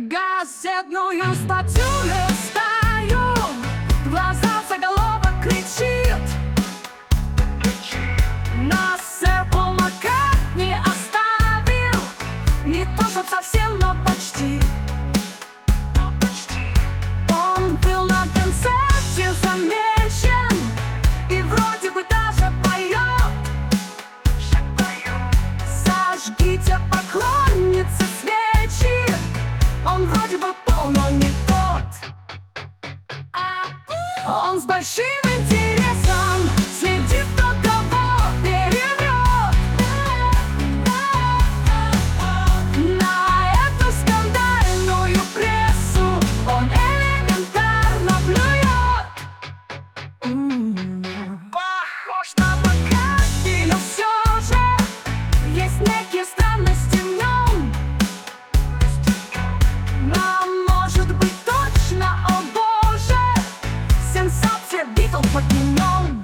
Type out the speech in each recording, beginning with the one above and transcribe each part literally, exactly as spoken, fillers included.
газетную статью листаю, в глаза заголовок кричит: нас Пол Маккартни оставил. Не то чтоб совсем, но почти. Он был на концерте замечен и вроде бы даже поет. Зажгите, поклонницы, свечи. Он вроде бы Пол, но не тот. Он с большим интересом следит, кто кого переврет. На эту скандальную прессу он элементарно плюет. Похож на Маккартни, но все же есть некие странности в нем. Но может быть точно, о боже, сенсация Битл под днем.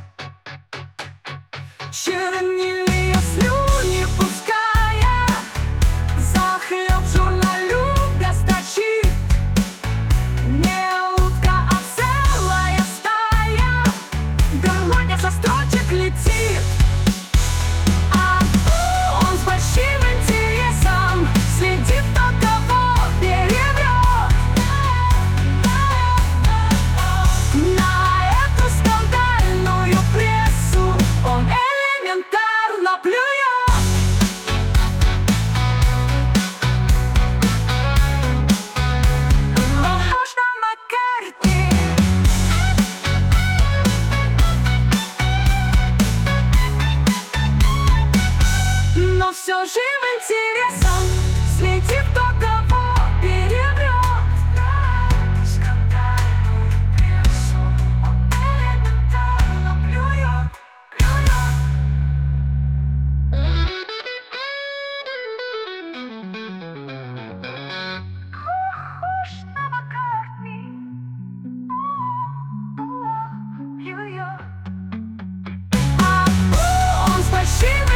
Чернильные слюни пуская, захлеб журналюга строчит. Не утка, а целая стая, гармония со строчек летит. А он с большим интересом следит, кто кого переврет. На эту скандальную прессу он элементарно плюет. Похож на Маккартни. Но все же интересом следит, кто кого переврет. Скандальную прессу он элементарно плюет, плюет. Похож на Маккартни. Плюет. А он с большим